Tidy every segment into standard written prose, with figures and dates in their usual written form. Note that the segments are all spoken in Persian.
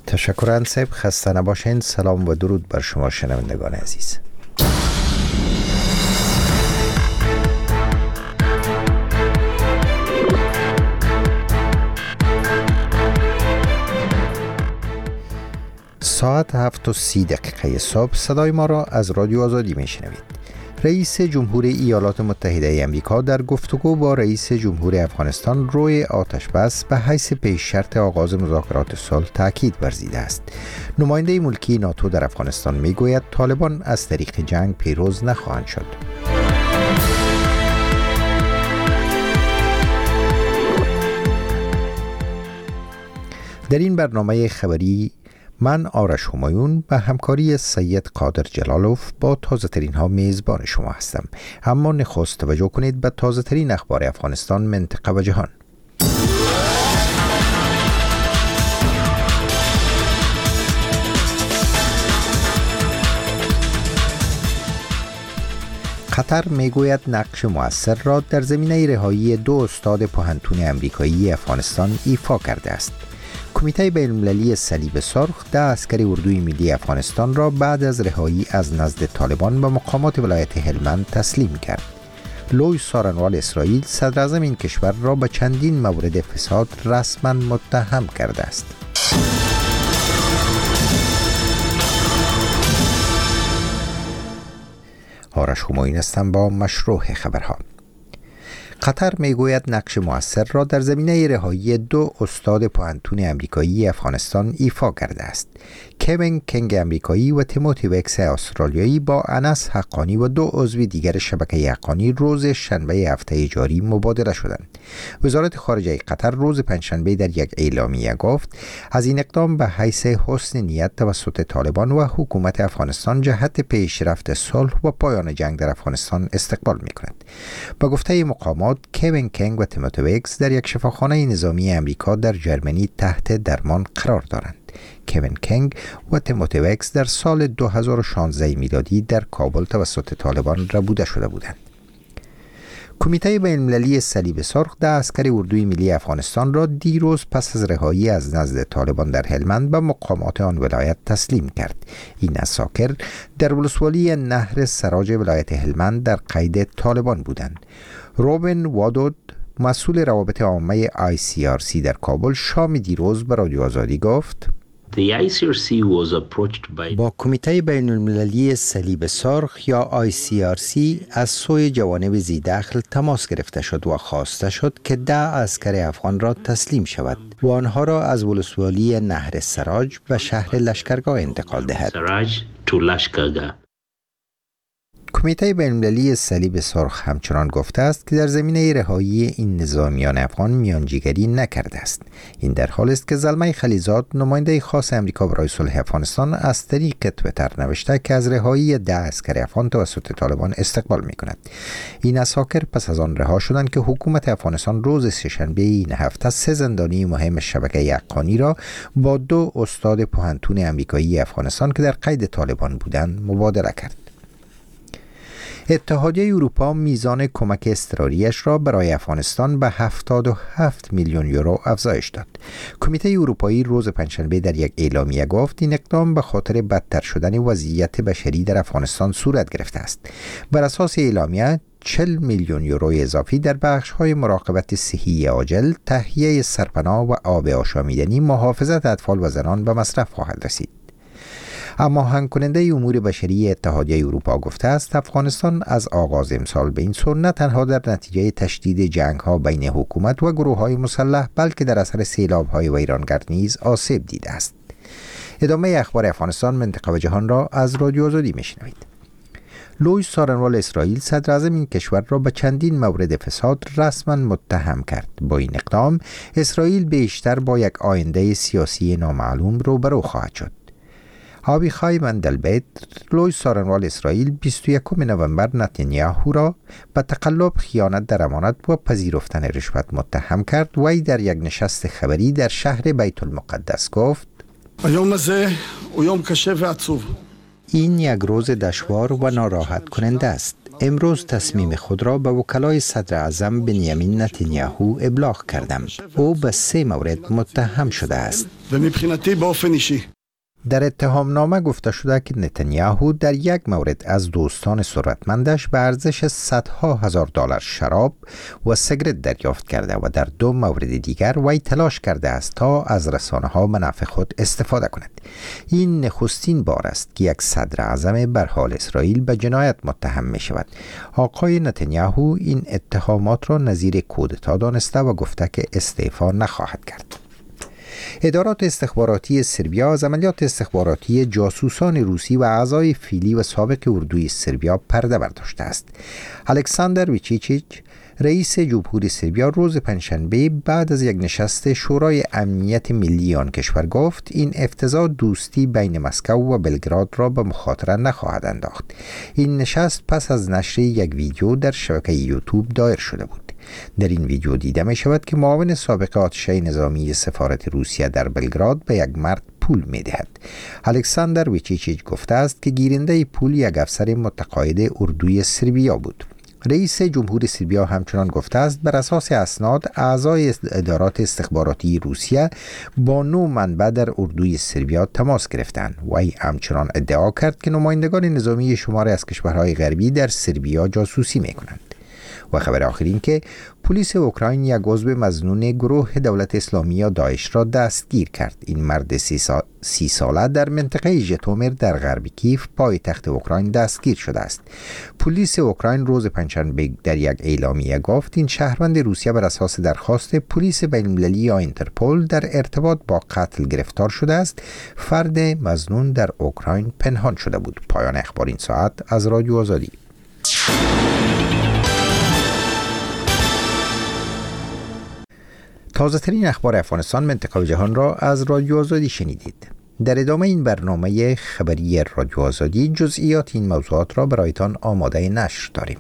تشکر انصیب، خسته نباشین. سلام و درود بر شما شنوندگان عزیز. ساعت 7:30 صبح صدای ما را از رادیو آزادی میشنوید. رئیس جمهور ایالات متحده آمریکا در گفتگو با رئیس جمهور افغانستان روی آتش بس به حیث پیش شرط آغاز مذاکرات صلح تاکید ورزیده است. نماینده ملکی ناتو در افغانستان میگوید طالبان از طریق جنگ پیروز نخواهند شد. در این برنامه خبری من آرش همایون به همکاری سید قادر جلالوف با تازه ترین ها میزبان شما هستم. اما نخست توجه کنید به تازه ترین اخبار افغانستان، منطقه و جهان. قطر میگوید نقش مؤثر را در زمینه رهایی 2 استاد پوهنتون آمریکایی افغانستان ایفا کرده است. کمیته بین‌المللی صلیب سرخ 10 عسکر اردوی ملی افغانستان را بعد از رهایی از نزد طالبان به مقامات ولایت هلمند تسلیم کرد. لوی سارنوال اسرائیل صدراعظم این کشور را به چندین مورد فساد رسما متهم کرده است. آرش همایون هستم با مشروع خبرها. قطر میگوید نقش مؤثر را در زمینه رهایی 2 استاد پوهنتون آمریکایی افغانستان ایفا کرده است. کوین کنگ آمریکایی و تیموتی وکس استرالیایی با انس حقانی و 2 عضو دیگر شبکه حقانی روز شنبه هفته جاری مبادله شدند. وزارت خارجه قطر روز پنجشنبه در یک اعلامیه گفت از این اقدام به حیث حسن نیت توسط طالبان و حکومت افغانستان جهت پیشرفت صلح و پایان جنگ در افغانستان استقبال می‌کند. با گفته مقامات کوین کنگ و تیموتی وکس در یک شفاخانه نظامی آمریکا در جرمنی تحت درمان قرار دارند. کوین کنگ و تیموتی وکس در سال 2016 میلادی در کابل توسط طالبان ربوده شده بودند. کمیته بین‌المللی صلیب سرخ 10 عسکر اردوی ملی افغانستان را دیروز پس از رهایی از نزد طالبان در هلمند به مقامات آن ولایت تسلیم کرد. این عساکر در ولسوالی نهر سراج ولایت هلمند در قید طالبان بودند. روبن وادود، مسئول روابط عامه ICRC در کابل، شام دیروز به رادیو آزادی گفت با کمیته بین المللی صلیب سرخ یا ICRC از سوی جوانب ذی‌دخل تماس گرفته شد و خواسته شد که 10 عسکر افغان را تسلیم شود و آنها را از ولسوالی نهر سراج و شهر لشکرگاه انتقال دهد. کمیته بین‌المللی صلیب سرخ همچنان گفته است که در زمینه رهایی این نظامیان افغان میانجیگری نکرده است. این در حالی است که زلمه خلیزاد، نماینده خاص امریکا برای صلح افغانستان، از طریق توییتر نوشته که از رهایی 10 عسکر افغان توسط طالبان استقبال می‌کند. این عساکر پس از آن رها شدند که حکومت افغانستان روز سه‌شنبه این هفته 3 زندانی مهم شبکه حقانی را با 2 استاد پوهنتون آمریکایی افغانستان که در قید طالبان بودند مبادله کرد. اتحادیه اروپا میزان کمک اضطراریش را برای افغانستان به 77 میلیون یورو افزایش داد. کمیته اروپایی روز پنجشنبه در یک اعلامیه گفت این اقدام به خاطر بدتر شدن وضعیت بشری در افغانستان صورت گرفته است. بر اساس اعلامیه 40 میلیون یورو اضافی در بخش‌های مراقبت صحی عاجل، تهیه سرپناه و آب آشامیدنی، محافظت اطفال و زنان به مصرف خواهد رسید. اما آهنگ کننده امور بشری اتحادیه اروپا گفته است افغانستان از آغاز امسال به این سو نه تنها در نتیجه تشدید جنگ‌ها بین حکومت و گروه‌های مسلح بلکه در اثر سیلاب‌های ویرانگر نیز آسیب دیده است. ادامه اخبار افغانستان، منطقه و جهان را از رادیو آزادی میشنوید. لوی سارنوال اسرائیل صدراعظم این کشور را به چندین مورد فساد رسما متهم کرد. با این اقدام اسرائیل بیشتر با یک آینده سیاسی نامعلوم روبرو خواهد شد. آبیخای مندلبیت، لوی سارنوال اسرائیل 21 نوامبر نتانیاهو را به تقلب، خیانت در امانت و پذیرفتن رشوت متهم کرد. وی در یک نشست خبری در شهر بیت المقدس گفت این یک روز دشوار و ناراحت کننده است. امروز تصمیم خود را به وکلای صدر اعظم بنیامین نتانیاهو ابلاغ کردم. او به 3 مورد متهم شده است. در اتهامنامه گفته شده که نتانیاهو در 1 مورد از دوستان ثروتمندش به ارزش صدها هزار دلار شراب و سیگرت دریافت کرده و در 2 مورد دیگر وی تلاش کرده است تا از رسانه‌ها به نفع خود استفاده کند. این نخستین بار است که یک صدر اعظم بر حال اسرائیل به جنایت متهم می شود. آقای نتانیاهو این اتهامات را نظیر کودتا دانسته و گفته که استعفا نخواهد کرد. ادارات استخباراتی سربیا از عملیات استخباراتی جاسوسان روسی و اعضای فیلی و سابق اردوی سربیا پرده برداشته است. الکساندر ویچیچیچ رئیس جمهوری سربیا روز پنجشنبه بعد از یک نشست شورای امنیت ملی آن کشور گفت این افتضاح دوستی بین مسکو و بلگراد را به مخاطره نخواهد انداخت. این نشست پس از نشر یک ویدیو در شبکه یوتیوب دایر شده بود. در این ویدیو دیده می شود که معاون سابق آتشه نظامی سفارت روسیه در بلگراد به یک مرد پول می دهد. الکساندر ویچیچیچ گفته است که گیرنده پول یک افسر متقاعد اردوی سربیا بود. رئیس جمهوری سربیا همچنان گفته است بر اساس اسناد اعضای ادارات استخباراتی روسیه با 9 منبع در اردوی سربیا تماس گرفتند. وی همچنان ادعا کرد که نمایندگان نظامی شماری از کشورهای غربی در سربیا جاسوسی می کنند. و خبر آخر این که پلیس اوکراین یک عضو مظنون گروه دولت اسلامی یا داعش را دستگیر کرد. این مرد 30 ساله در منطقه ژیتومیر در غرب کیف پایتخت اوکراین دستگیر شده است. پلیس اوکراین روز پنجشنبه در یک اعلامیه گفت این شهروند روسیه بر اساس درخواست پلیس بین‌المللی یا اینترپل در ارتباط با قتل گرفتار شده است. فرد مظنون در اوکراین پنهان شده بود. پایان اخبار این ساعت از رادیو آزادی. تازه ترین اخبار افغانستان، منطقه و جهان را از رادیو آزادی شنیدید. در ادامه این برنامه خبری رادیو آزادی جزئیات این موضوعات را برایتان آماده نشر داریم.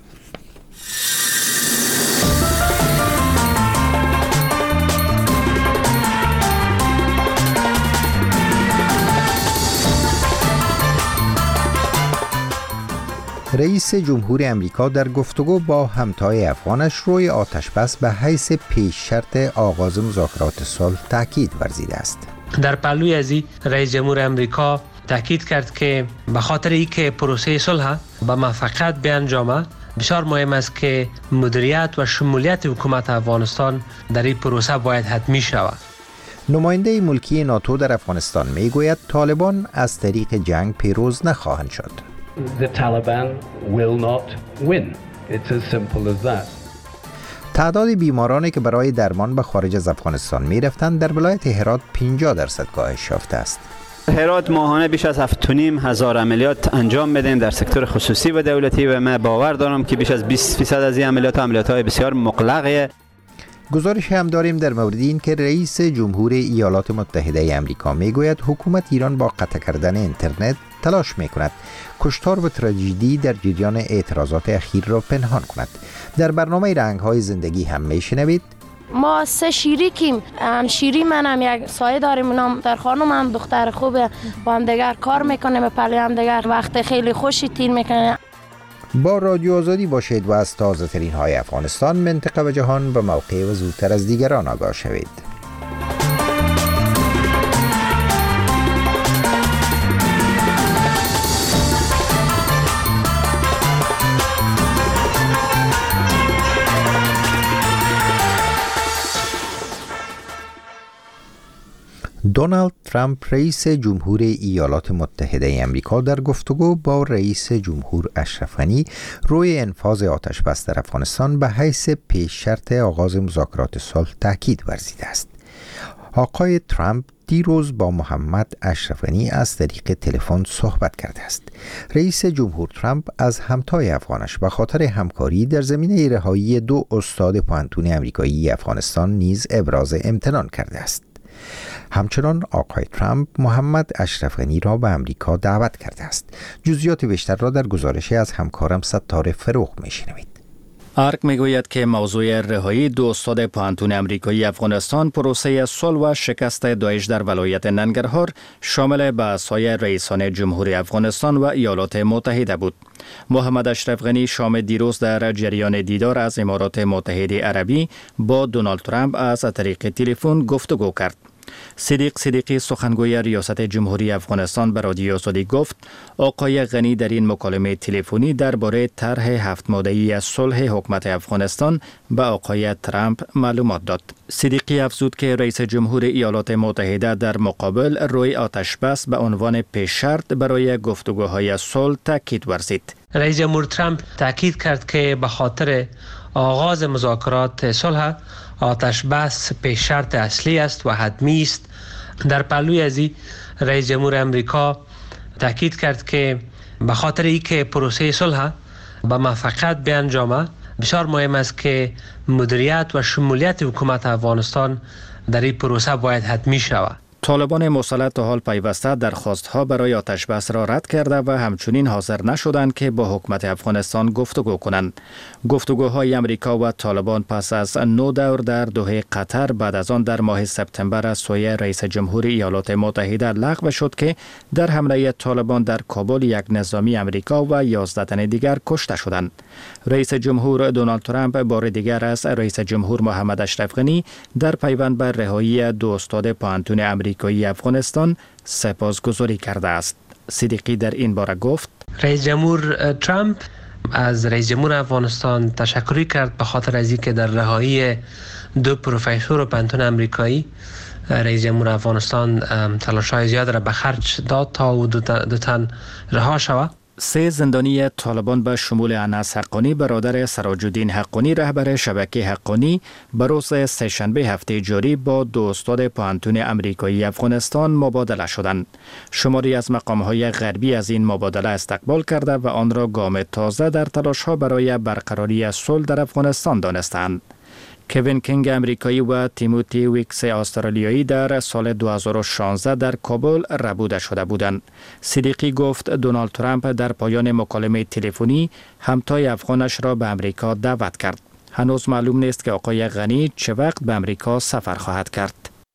رئیس جمهور امریکا در گفتگو با همتای افغانش روی آتشبس به حیث پیش شرط آغاز مذاکرات صلح تاکید ورزیده است. در پهلوی ازی رئیس جمهور امریکا تاکید کرد که به خاطر اینکه پروسه صلح به موفقیت بیانجامد بسیار مهم است که مدیریت و شمولیت حکومت افغانستان در این پروسه باید حتمی شود. نماینده ملکی ناتو در افغانستان میگوید طالبان از طریق جنگ پیروز نخواهند شد. The Taliban will not win. It's as simple as that. تعداد بیمارانی که برای درمان به خارج از افغانستان می رفتند در ولایت هرات 50% کاهش یافته است. هرات ماهانه بیش از 7,500 عملیات انجام میدیم در سکتور خصوصی و دولتی و من باور دارم که بیش از 20% از این عملیات‌های بسیار مقلقه. گزارش هم داریم در مورد این که رئیس جمهور ایالات متحده آمریکا میگوید حکومت ایران با قطع کردن اینترنت تلاش میکند کشتار و تراژدی در جریان اعتراضات اخیر را پنهان کند. در برنامه رنگ‌های زندگی هم میشنوید ما 3 شریکیم. شیری منم یک سایه داریم، اونم در خانم هم دختر خوبه، با هم دیگر کار میکنیم، پلی هم دیگر وقت خیلی خوشی تیر میکنیم. با رادیو آزادی باشید و از تازه ترین های افغانستان، منطقه و جهان به موقع و زودتر از دیگران آگاه شوید. دونالد ترامپ رئیس جمهور ایالات متحده آمریکا در گفتگو با رئیس جمهور اشرف غنی روی انفاذ آتشبس در افغانستان به حیث پیش شرط آغاز مذاکرات صلح تاکید ورزیده است. آقای ترامپ دیروز با محمد اشرف غنی از طریق تلفن صحبت کرده است. رئیس جمهور ترامپ از همتای افغانش به خاطر همکاری در زمینه رهایی 2 استاد پوهنتون آمریکایی افغانستان نیز ابراز امتنان کرده است. همچنان آقای ترامپ محمد اشرف غنی را به امریکا دعوت کرده است. جزئیات بیشتر را در گزارش از همکارم ستاره فروغ میشنوید. آرک میگوید که موضوع رهایی 2 استاد پوهنتون آمریکایی افغانستان پروسه صلح و شکست داعش در ولایت ننگرهار شامل بحث‌های رئیسان جمهوری افغانستان و ایالات متحده بود. محمد اشرف غنی شام دیروز در جریان دیدار از امارات متحده عربی با دونالد ترامپ از طریق تلفن گفتگو کرد. صدیقی سخنگوی ریاست جمهوری افغانستان به رادیو آزادی گفت آقای غنی در این مکالمه تلفنی درباره طرح 7 ماده‌ای از صلح حکومت افغانستان به آقای ترامپ معلومات داد. صدیقی افزود که رئیس جمهور ایالات متحده در مقابل روی آتش بس به عنوان پیش شرط برای گفتگوهای صلح تاکید ورزید. رئیس جمهور ترامپ تاکید کرد که به خاطر آغاز مذاکرات صلح آتش بس پیش شرط اصلی است و حتمی است. در پهلوی ازی رئیس جمهور امریکا تاکید کرد که به خاطر اینکه پروسه صلح به موفقیت بیانجامه بسیار مهم است که مدیریت و شمولیت حکومت افغانستان در این پروسه باید حتمی شود. طالبان مسلح تا حال پیوسته درخواست‌ها برای آتش بس را رد کرده و همچنین حاضر نشدند که با حکومت افغانستان گفتگو کنند. گفتگوهای امریکا و طالبان پس از 9 دور در دوحه قطر بعد از آن در ماه سپتامبر از سوی رئیس جمهور ایالات متحده لغو شد که در حمله طالبان در کابل یک نظامی امریکا و 11 تن دیگر کشته شدند. رئیس جمهور دونالد ترامپ بار دیگر از رئیس جمهور محمد اشرف غنی در پیوند بر رهایی 2 استاد پوهنتون آمریکایی افغانستان سپاسگزاری کرده است. صدیقی در این باره گفت رئیس جمهور ترامپ از رئیس جمهور افغانستان تشکر کرد به خاطر از اینکه در رهایی 2 پروفسور پوهنتون آمریکایی رئیس جمهور افغانستان تلاش‌های زیاد را به خرج داد تا او 2 تن رها شود. 3 زندانی طالبان به شمول انس حقانی برادر سراج الدین حقانی رهبر شبکه حقانی به روز سه‌شنبه هفته جاری با 2 استاد پوهنتون آمریکایی افغانستان مبادله شدند. شماری از مقام‌های غربی از این مبادله استقبال کرده و آن را گام تازه در تلاش‌ها برای برقراری صلح در افغانستان دانستند. کوین کینگ امریکایی و تیموتی ویکس استرالیایی در سال 2016 در کابل ربوده شده بودند. صدیقی گفت دونالد ترامپ در پایان مکالمه تلفنی همتای افغانش را به امریکا دعوت کرد. هنوز معلوم نیست که آقای غنی چه وقت به امریکا سفر خواهد کرد.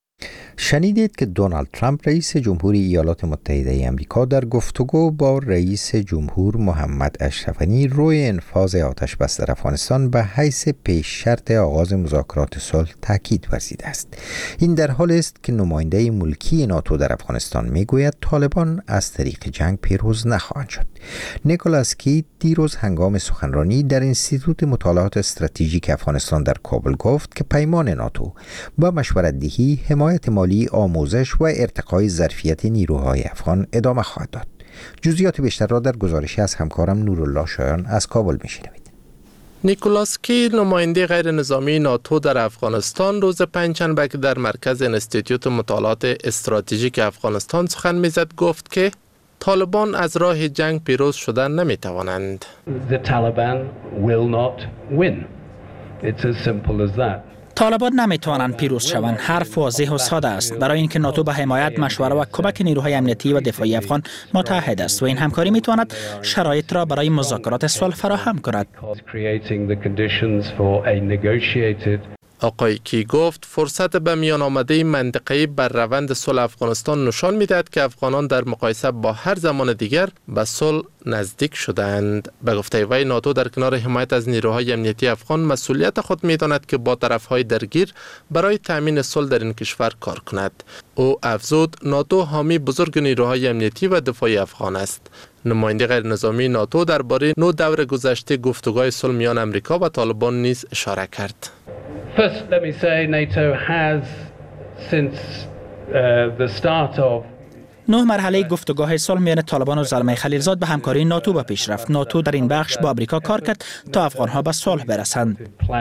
شنیدید که دونالد ترامپ رئیس جمهوری ایالات متحده آمریکا در گفتگو با رئیس جمهور محمد اشرف غنی روی انفاذ آتش بس در افغانستان به حیث پیش شرط آغاز مذاکرات صلح تاکید ورزیده است. این در حالی است که نماینده ملکی ناتو در افغانستان میگوید طالبان از طریق جنگ پیروز نخواهند شد. نیکولاس کی دیروز هنگام سخنرانی در انستیتوت مطالعات استراتژیک افغانستان در کابل گفت که پیمان ناتو با مشورت دهی، حمایت مالی، آموزش و ارتقای ظرفیت نیروهای افغان ادامه خواهد داد. جزئیات بیشتر را در گزارشی از همکارم نورالله شایان از کابل میشنوید. نیکولاس کی نماینده غیر نظامی ناتو در افغانستان روز پنجشنبه که در مرکز انستیتوت مطالعات استراتژیک افغانستان سخن میزد گفت که طالبان از راه جنگ پیروز شدن نمیتوانند. The Taliban will not win. It's as simple as that. طالبان نمیتوانند پیروز شوند. حرف واضح و ساده است. برای اینکه ناتو به حمایت، مشوره و کمک نیروهای امنیتی و دفاعی افغان متحد است و این همکاری میتواند شرایط را برای مذاکرات صلح فراهم کند. آقای کی گفت فرصت به میان آمده منطقه‌ای بر روند صلح افغانستان نشان می‌دهد که افغانان در مقایسه با هر زمان دیگر به صلح نزدیک شدند. به گفته وی ناتو در کنار حمایت از نیروهای امنیتی افغان مسئولیت خود می‌داند که با طرف‌های درگیر برای تأمین صلح در این کشور کار کند. او افزود ناتو حامی بزرگ نیروهای امنیتی و دفاعی افغان است. نماینده غیر نظامی ناتو درباره 9 دور گذشته گفتگوهای صلح میان امریکا و طالبان نیز اشاره کرد. First, let me say NATO has, since the start of 9 مرحله گفتگوهای صلح میان طالبان و زلمه خلیلزاد به همکاری ناتو به پیش رفت. ناتو در این بخش با آمریکا کار کرد تا افغانها به صلح برسند.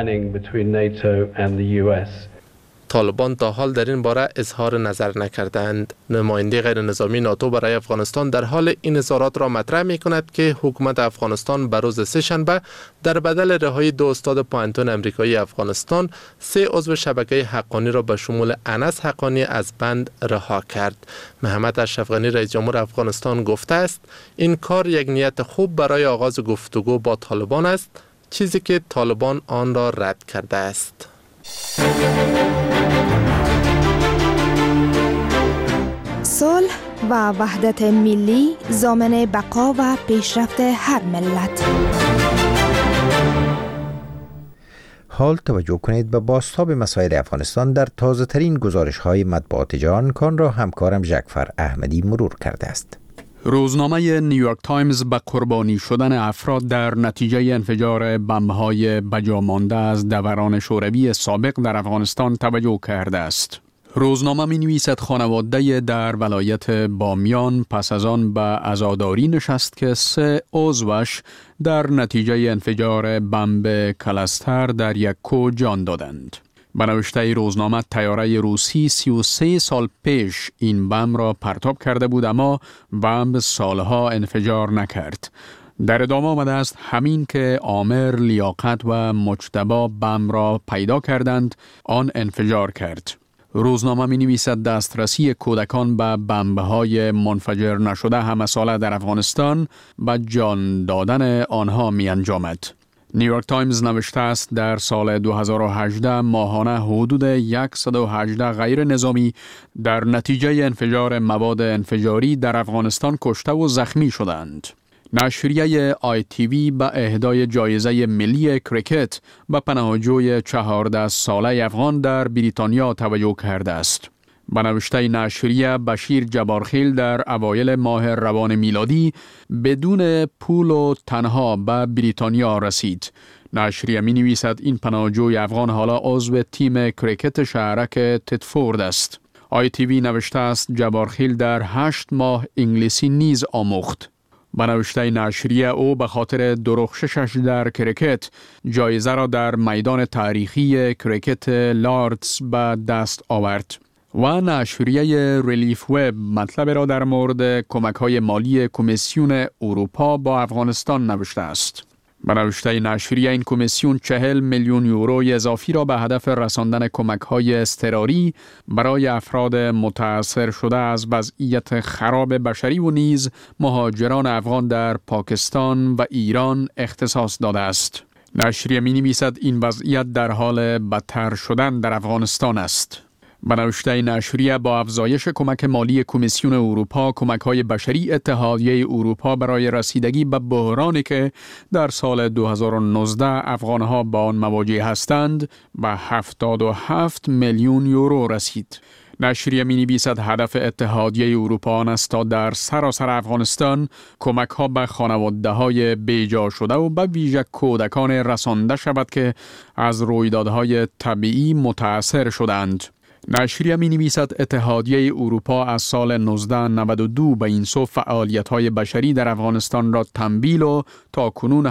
طالبان تا حال در این باره اظهار نظر نکردند. نماینده غیر نظامی ناتو برای افغانستان در حال این اظهارات را مطرح می کند که حکومت افغانستان بر روز سه‌شنبه در بدل رهایی 2 استاد پوهنتون آمریکایی افغانستان 3 عضو شبکه حقانی را به شمول انس حقانی از بند رها کرد. محمد اشرف غنی رئیس جمهور افغانستان گفته است این کار یک نیت خوب برای آغاز گفتگو با طالبان است چیزی که طالبان آن را رد کرده است. صلح و وحدت ملی ضامن بقا و پیشرفت هر ملت. حال توجه کنید به بازتاب مسائل افغانستان در تازه ترین گزارش های مطبوعات جهان کان را همکارم جعفر احمدی مرور کرده است. روزنامه نیویورک تایمز به قربانی شدن افراد در نتیجه انفجار بمب‌های بجامانده از دوران شوروی سابق در افغانستان توجه کرده است. روزنامه می نویسد خانواده در ولایت بامیان پس از آن به عزاداری نشست که 3 عضوش در نتیجه انفجار بمب کلستر در یک کوه جان دادند. به نوشته روزنامه طیاره روسی 33 سال پیش این بمب را پرتاب کرده بود، اما بمب سالها انفجار نکرد. در ادامه آمده است همین که عامر، لیاقت و مجتبی بمب را پیدا کردند آن انفجار کرد. روزنامه می نویسد دسترسی کودکان به بمب‌های منفجر نشده همساله در افغانستان به جان دادن آنها می انجامد. نیویورک تایمز نوشته است در سال 2018 ماهانه حدود 118 غیر نظامی در نتیجه انفجار مواد انفجاری در افغانستان کشته و زخمی شدند. نشریه ITV به اهدای جایزه ملی کریکت به پناهجوی 14 ساله افغان در بریتانیا توجه کرده است. به نوشته نشریه بشیر جبارخیل در اوایل ماه روان میلادی بدون پول و تنها به بریتانیا رسید. نشریه می نویسد این پناهجوی افغان حالا عضو تیم کریکت شهرک تدفورد است. ITV نوشته است جبارخیل در 8 ماه انگلیسی نیز آموخت. به نوشته نشریه او به خاطر درخششش در کریکت جایزه را در میدان تاریخی کریکت لاردز به دست آورد. و نشریه ریلیف وب مطلب را در مورد کمک‌های مالی کمیسیون اروپا با افغانستان نوشته است. به نوشته نشریه این کمیسیون 40 میلیون یورو اضافی را به هدف رساندن کمک‌های اضطراری برای افراد متاثر شده از وضعیت خراب بشری و نیز مهاجران افغان در پاکستان و ایران اختصاص داده است. نشریه می‌نویسد این وضعیت در حال بدتر شدن در افغانستان است. به نوشته نشریه با افزایش کمک مالی کمیسیون اروپا، کمک‌های بشری اتحادیه اروپا برای رسیدگی به بحرانی که در سال 2019 افغان‌ها با آن مواجه هستند، به 77 میلیون یورو رسید. نشریه می‌نویسد هدف اتحادیه اروپا آن است تا در سراسر افغانستان کمک‌ها به خانواده‌های بیجا شده و به ویژه کودکان رسانده شود که از رویدادهای طبیعی متاثر شدند. نشریه می نویسد اتحادیه اروپا از سال 1992 به این سو فعالیت‌های بشری در افغانستان را تمویل و تا کنون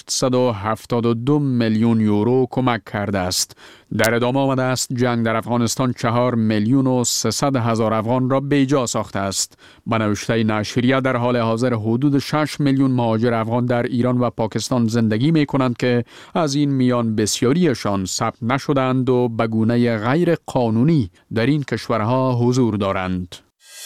872 میلیون یورو کمک کرده است. در ادامه آمده است جنگ در افغانستان 4 میلیون و 300 هزار افغان را بیجا ساخته است. به نوشته نشریه در حال حاضر حدود 6 میلیون مهاجر افغان در ایران و پاکستان زندگی می کنند که از این میان بسیاریشان ثبت نشدند و به گونه غیر قانونی در این کشورها حضور دارند.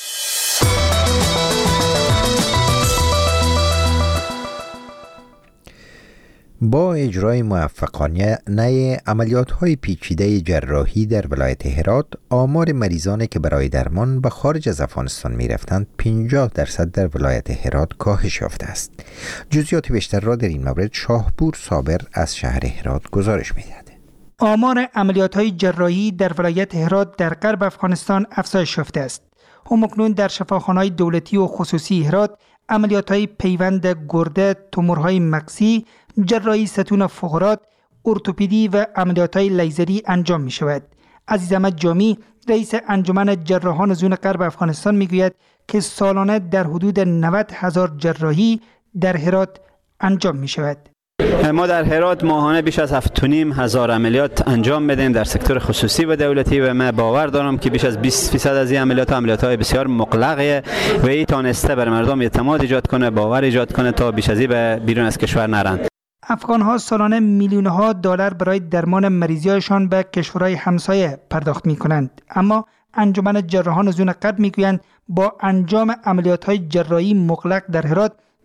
با اجرای موفقانه عملیات‌های پیچیده جراحی در ولایت هرات، آمار مریضانی که برای درمان به خارج از افغانستان می‌رفتند 50% در ولایت هرات کاهش یافته است. جزئیات بیشتر را در این مورد شاهپور صابر از شهر هرات گزارش می‌دهد. آمار عملیات‌های جراحی در ولایت هرات در غرب افغانستان افزایش یافته است. همکنون در شفاخانه‌های دولتی و خصوصی هرات عملیات‌های پیوند گرده، تومورهای مغزی، جراحی ستون فقرات، ارتوپدی و عملیات‌های لیزری انجام می‌شود. عزیز احمد جامی، رئیس انجمن جراحان زون غرب افغانستان می‌گوید که سالانه در حدود 90,000 جراحی در هرات انجام می‌شود. ما در هرات ماهانه بیش از 7,500 عملیات انجام میدیم در سکتور خصوصی و دولتی و من باور دارم که بیش از 20% از این عملیات‌های بسیار مغلقه و این تانسته بر مردم اعتماد ایجاد کنه، باور ایجاد کنه تا بیش از این به بیرون از کشور نرن. افغان‌ها سالانه میلیون‌ها دلار برای درمان مریضی‌هایشان به کشورهای همسایه پرداخت می‌کنند، اما انجمن جراحان زون غرب می‌گویند با انجام عملیات‌های جراحی مغلق در هرات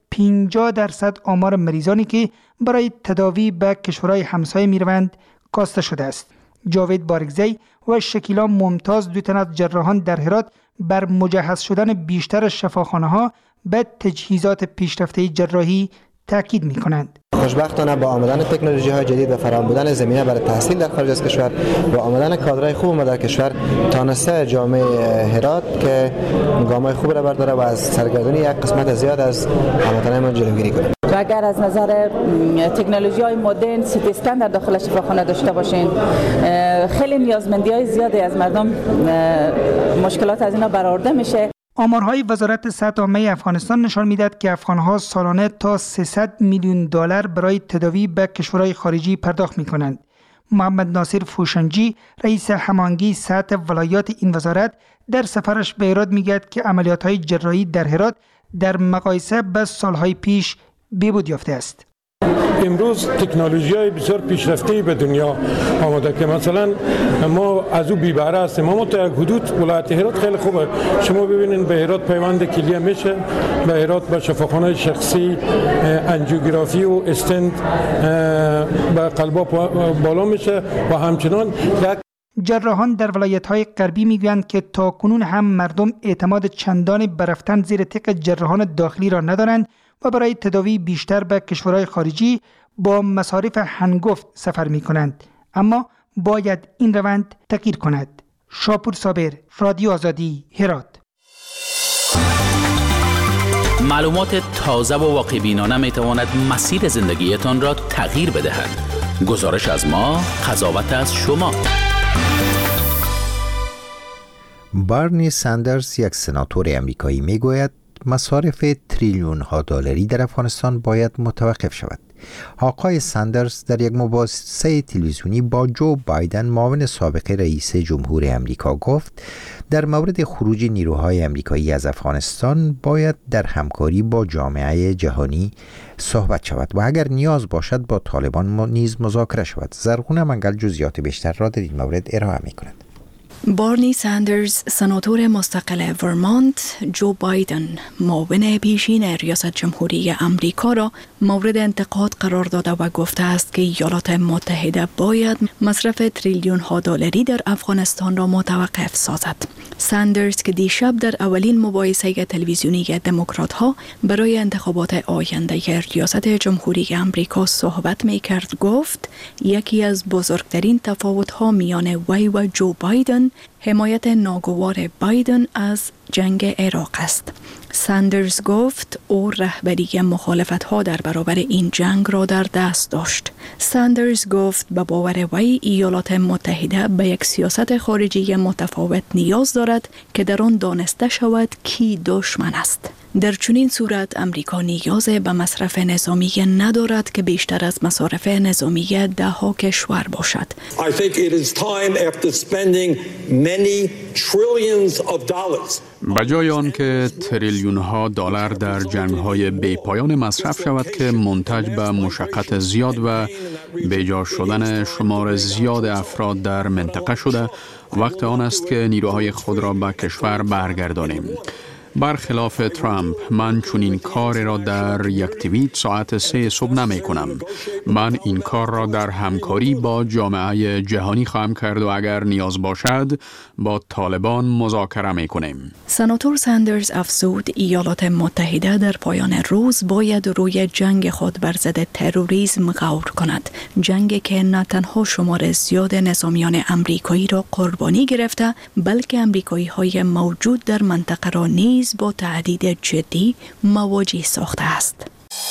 50% آمار مریضانی که برای تداوی به کشورهای همسایه میروند کاسته شده است. جاوید بارگزی و شکیلا ممتاز، دو تن از جراحان در هرات، بر مجهز شدن بیشتر شفاخانه‌ها به تجهیزات پیشرفته جراحی تاکید می‌کنند. خوشبختانه با آمدن تکنولوژی‌های جدید و فراهم بودن زمینه برای تحصیل در خارج از کشور و آمدن کادرهای خوب در کشور، تانسته جامعه هرات که گام‌های خوب را برداره و از سرگردانی یک قسمت زیاد از هموطنان جلوگیری کنه. و اگر از نظر تکنولوژی‌های مدرن سیتی اسکن در داخل شفاخانه داشته باشین، خیلی نیازمندی‌های زیادی از مردم مشکلات از اینا برآورده میشه. آمارهای وزارت صحت عامه افغانستان نشان می‌دهد که افغان‌ها سالانه تا 300 میلیون دلار برای تداوی به کشورهای خارجی پرداخت می‌کنند. محمد ناصر فوشنجی، رئیس هماهنگی صحت ولایات این وزارت، در سفرش به هرات می‌گوید که عملیات‌های جراحی در هرات در مقایسه با سالهای پیش بهبود یافته است. امروز تکنولوژی‌های بسیار پیشرفته به دنیا آمده که مثلا ما از او بی‌بهره هستیم. ما تا یک حدود ولایت هرات خیلی خوبه. شما ببینید به هرات پیوند کلیه میشه، به هرات با شفاخانه شخصی انجیوگرافی و استند به قلبا بالا میشه و همچنان یک جراحان در ولایت‌های غربی میگویند که تاکنون هم مردم اعتماد چندانی به رفتن زیر تیغ جراحان داخلی را ندارند و برای تداوی بیشتر به کشورهای خارجی با مصارف هنگفت سفر می کنند. اما باید این روند تغییر کند. شاپور صابر، رادیو آزادی، هرات. معلومات تازه و واقع‌بینانه می تواند مسیر زندگیتان را تغییر بدهد. گزارش از ما، قضاوت از شما. بارنی ساندرز، یک سناتور امریکایی، می گوید مصارف تریلیون ها دلاری در افغانستان باید متوقف شود. آقای ساندرز در یک مباحثه تلویزیونی با جو بایدن، معاون سابق رئیس جمهور امریکا، گفت در مورد خروج نیروهای امریکایی از افغانستان باید در همکاری با جامعه جهانی صحبت شود و اگر نیاز باشد با طالبان نیز مذاکره شود. زرغون منگل جزئیات بیشتر را در این مورد ارائه می‌کند. بارنی ساندرز، سناتور مستقل ورمانت، جو بایدن، معاون پیشین ریاست جمهوری امریکا را مورد انتقاد قرار داده و گفته است که ایالات متحده باید مصرف تریلیون ها دلاری در افغانستان را متوقف سازد. ساندرز که دیشب در اولین مباحثه تلویزیونی دموکرات ها برای انتخابات آینده ریاست جمهوری امریکا صحبت می کرد، گفت یکی از بزرگترین تفاوت ها میان وی و جو بایدن حمایت ناگوار بایدن از جنگ عراق است. ساندرز گفت او رهبری مخالفت‌ها در برابر این جنگ را در دست داشت. ساندرز گفت به باور وی ایالات متحده به یک سیاست خارجی متفاوت نیاز دارد که در آن دانسته شود کی دشمن است. در چنین صورت امریکا نیاز به مصرف نظامی ندارد که بیشتر از مصارف نظامی ده‌ها کشور باشد. I think it is time after spending many trillions of dollars. بجای آن که تریلیون ها دلار در جنگ های بی پایان مصرف شود که منتج به مشقت زیاد و بیجا شدن شمار زیاد افراد در منطقه شده، وقت آن است که نیروهای خود را به کشور برگردانیم. برخلاف ترامپ، من چنین کار را در یک توییت ساعت 3 صبح نمی کنم. من این کار را در همکاری با جامعه جهانی خواهم کرد و اگر نیاز باشد با طالبان مذاکره می کنیم. سناتور ساندرز افزود ایالات متحده در پایان روز باید روی جنگ خود بر ضد تروریسم غور کند. جنگی که نه تنها شمار زیاد نظامیان امریکایی را قربانی گرفته، بلکه امریکایی های موجود در منطقه را نیز با تهدید جدی مواجه ساخته است.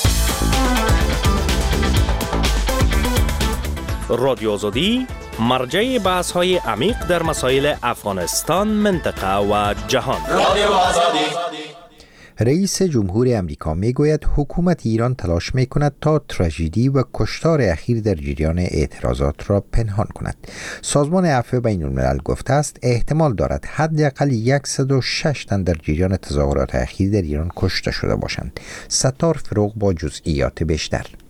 رادیو آزادی، مرجع بحث‌های عمیق در مسائل افغانستان، منطقه و جهان. رادیو آزادی. رئیس جمهور امریکا میگوید حکومت ایران تلاش میکند تا تراژدی و کشتار اخیر در جریان اعتراضات را پنهان کند. سازمان عفو بین الملل گفته است احتمال دارد حداقل 106 تن در جریان تظاهرات اخیر در ایران کشته شده باشند. ستار فروغ با جزئیات بیشتر.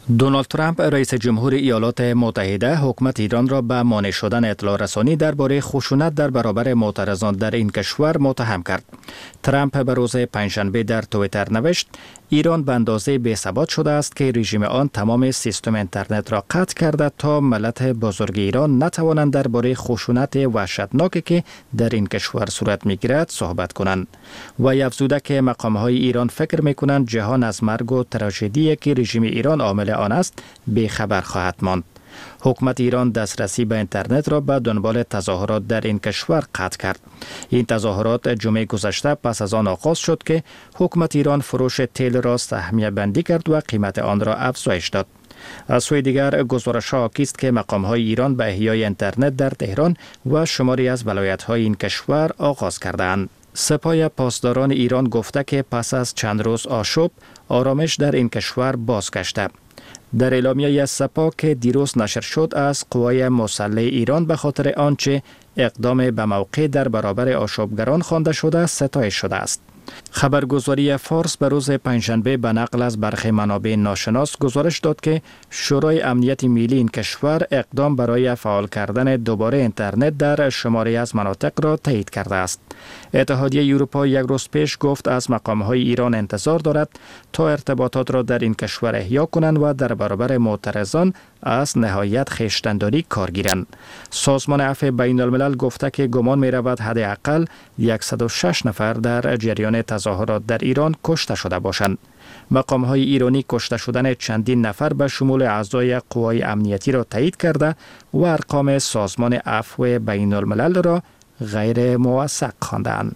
دونالد ترامپ رئیس جمهور ایالات متحده حکومت ایران را به مانع شدن اطلاع رسانی درباره خشونت در برابر معترضان در این کشور متهم کرد. ترامپ به روز پنجشنبه در توییتر نوشت: ایران به اندازه بی‌ثبات شده است که رژیم آن تمام سیستم اینترنت را قطع کرده تا ملت بزرگ ایران نتوانند درباره خشونت وحشتناکی که در این کشور صورت می‌گیرد صحبت کنند. و افزوده که مقام‌های ایران فکر می‌کنند جهان از مرگ و تراژدی که رژیم ایران عامل آن است بی‌خبر خواهد ماند. حکومت ایران دسترسی به اینترنت را به دنبال تظاهرات در این کشور قطع کرد. این تظاهرات جمعه گذشته پس از آن آغاز شد که حکومت ایران فروش تیل را سهمیه بندی کرد و قیمت آن را افزایش داد. از سوی دیگر گزارش‌ها حاکی است که مقام‌های ایران به احیای اینترنت در تهران و شماری از ولایت‌های این کشور آغاز کردند. سپاه پاسداران ایران گفته که پس از چند روز آشوب، آرامش در این کشور بازگشته. در اعلامیه سپاه که دیروز نشر شد، از قوای مسلح ایران به خاطر آنچه اقدام به موقع در برابر آشوبگران خوانده شده ستایش شده است. خبرگزاری فارس به روز پنجشنبه به نقل از برخی منابع ناشناس گزارش داد که شورای امنیت ملی این کشور اقدام برای فعال کردن دوباره اینترنت در شماری از مناطق را تایید کرده است. اتحادیه اروپا یک روز پیش گفت از مقام‌های ایران انتظار دارد تا ارتباطات را در این کشور احیا کنند و در برابر معترضان از نهایت خویشتن‌داری کار گیرند. سازمان عفو بین الملل گفته که گمان می رود حداقل 106 نفر در جریان تظاهرات در ایران کشته شده باشند. مقام‌های ایرانی کشته شدن چندین نفر به شمول اعضای قوای امنیتی را تایید کرده و ارقام سازمان عفو بین الملل را غیر موثق خواندند.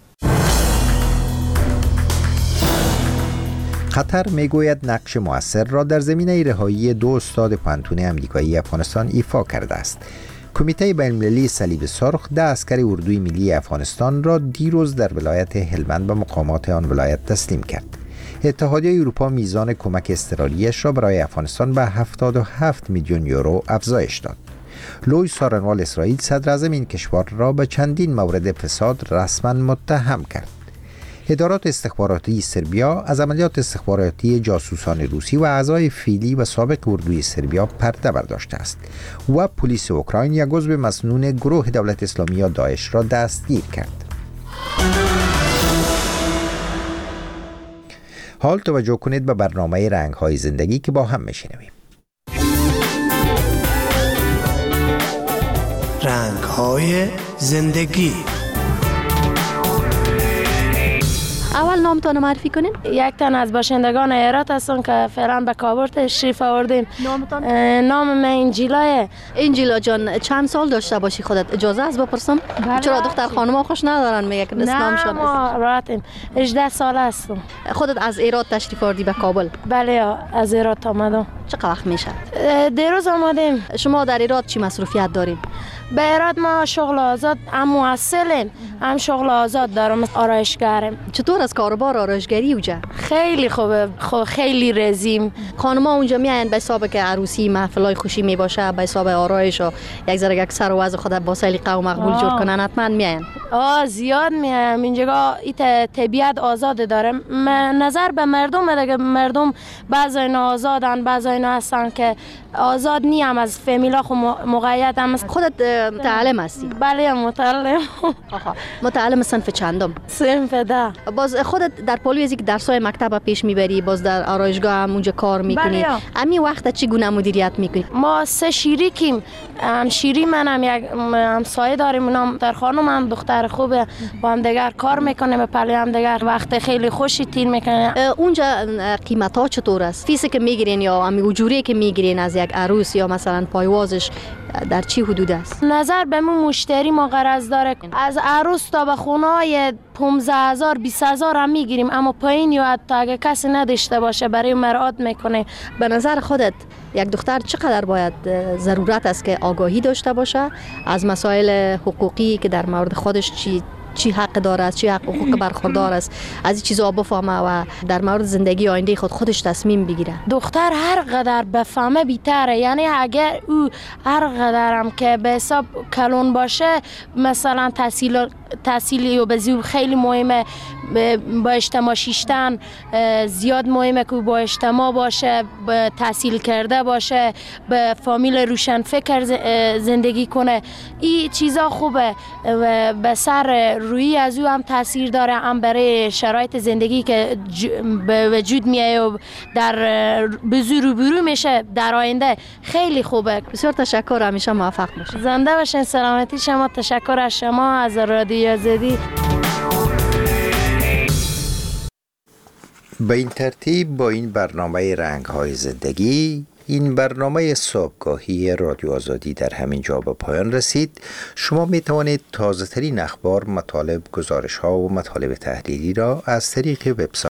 قطر میگوید نقش مؤثر را در زمینه رهایی 2 استاد پانتون آمریکایی افغانستان ایفا کرده است. کمیته بین‌المللی صلیب سرخ 10 عسکر اردوی ملی افغانستان را دیروز در ولایت هلمند به مقامات آن ولایت تسلیم کرد. اتحادیه اروپا میزان کمک اضطراریش را برای افغانستان به 77 میلیون یورو افزایش داد. لوی سارنوال اسرائیل صدر اعظم این کشور را به چندین مورد فساد رسما متهم کرد. ادارات استخباراتی سربیا از عملیات استخباراتی جاسوسان روسی و اعضای فعلی و سابق اردوی سربیا پرده برداشته است و پلیس اوکراین یک عضو مسنون گروه دولت اسلامی یا داعش را دستگیر کرد. حال توجه کنید به برنامه رنگ‌های زندگی که با هم میشنویم. رنگ‌های زندگی. اول نامتان معرفی کنین؟ یک تن از باشندگان هرات هستم که فعلا به کابل تشریف آوردیم. نامتان؟ نام من انجیلاه. انجیلا جان، چند سال داشته باشی خودت؟ اجازه است بپرسم؟ بله. چرا دختر خانم‌ها خوش ندارن میگه که نامشان؟ نه ما راحتیم. 18 ساله هستم. خودت از ایران تشریف آوردی به کابل؟ بله از ایران آمدم. چقدر وقت میشه؟ دیروز آمدیم. شما در ایران چی مصروفیت داریم؟ به ایران ما شغل آزاد هم محصلیم، هم شغل آزاد دارم، آرایشگرم. چطور از کاروبار آرایشگری اونجا؟ خیلی خوبه، خیلی رزیم. خانم‌ها اونجا میاین به حساب که عروسی محفلای خوشی می باشه، به حساب آرایش و یک ذره یک سر و وضع خود با سلیقه و مقبول جور کنن، حتما میاین. زیاد میایم. اینجا این طبیعت آزاد داره. نظر به مردم دیگه، مردم بعضی اینا آزادن، بعضی اینا هستن که آزاد نیم، از فامیلا خو مقید هم. خودت متعلم هستی؟ بله متعلم. متعلم صنف چندم؟ صنف 10. باز خودت در پالیوزی که درسای مکتب پیش میبری، باز در آرایشگاه هم اونجا کار میکنی. امی وقت چگونه مدیریت میکنی؟ ما 3 شریکیم. شیری منم یک همسایه داریم، اونم در خانم هم دختر خوبه، با هم دیگر کار میکنیم، به پلی هم دیگر وقت خیلی خوشی تیر میکنیم. اونجا قیمت ها چطور است؟ فیسی که میگیرین یا امی اجوری که میگیرین از یک عروس یا مثلا پایوازش در چی حدود است؟ نظر به مشتری ما غرض داره. از عروس تا به خونه‌های 15000 20000 هم میگیریم، اما پایین یا حتی اگه کسی نداشته باشه برای مراعات میکنه. به نظر خودت یک دختر چقدر باید ضرورت است که آگاهی داشته باشه از مسائل حقوقی که در مورد خودش چی حق داره است، چی حقوق برخوردار است، از این چیزا بفهمه و در مورد زندگی آینده خودش تصمیم بگیره؟ دختر هر قدر بفهمه بیتره. یعنی اگر او هر قدر هم که به حساب کلون باشه، مثلا تحصیل تحصیلی و بزیو خیلی مهمه. با اجتماع شیشتن زیاد مهمه که با اجتماع باشه، با تحصیل کرده باشه، به فامیل روشن فکر زندگی کنه. این چیزا خوبه و به سر روی از او هم تاثیر داره، هم برای شرایط زندگی که به وجود میاد و در بزرگ روبرو میشه در آینده خیلی خوبه. بسیار تشکر، همیشه موفق باشید. زنده باشین، سلامتی شما. تشکر از شما، از رادیو آزادی. به این ترتیب با این برنامه رنگ‌های زندگی، این برنامه صبحگاهی رادیو آزادی در همین جا به پایان رسید. شما می توانید تازه ترین اخبار، مطالب، گزارش ها و مطالب تحلیلی را از طریق وبسایت